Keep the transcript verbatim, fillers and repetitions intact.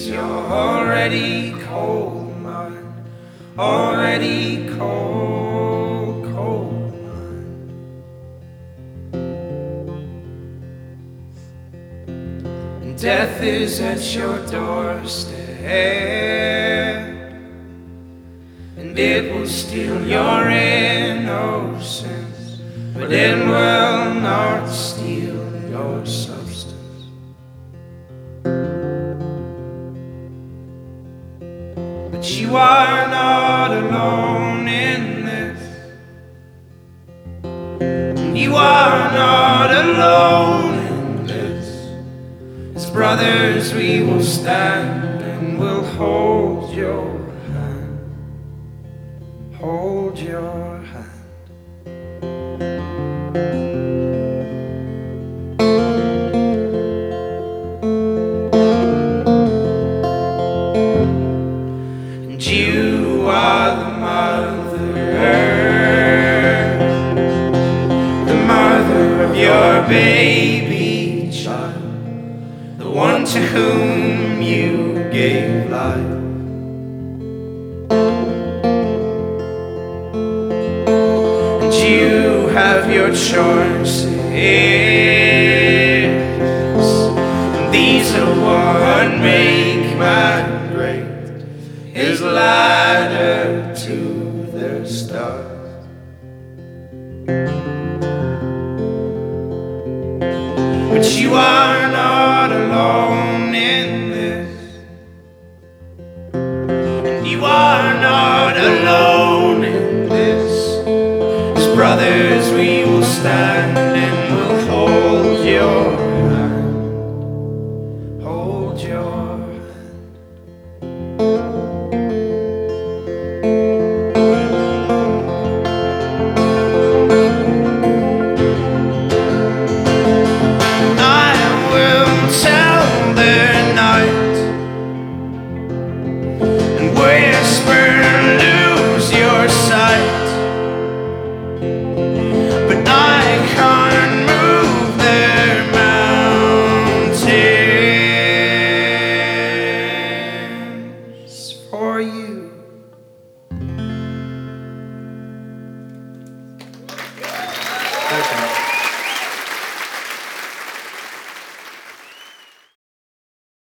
you're already cold mine, already cold, cold mine. And death is at your doorstep, and it will steal your innocence, but it will not steal your substance. But you are not alone in this, and you are not alone in this. As brothers we will stand and we'll hold your hand, hold your hand. You are the mother, the mother of your baby child, the one to whom you gave life. And you have your choices, and these are what make man great, his ladder to the stars. But you are not alone in this, and you are not alone in this. As brothers we will stand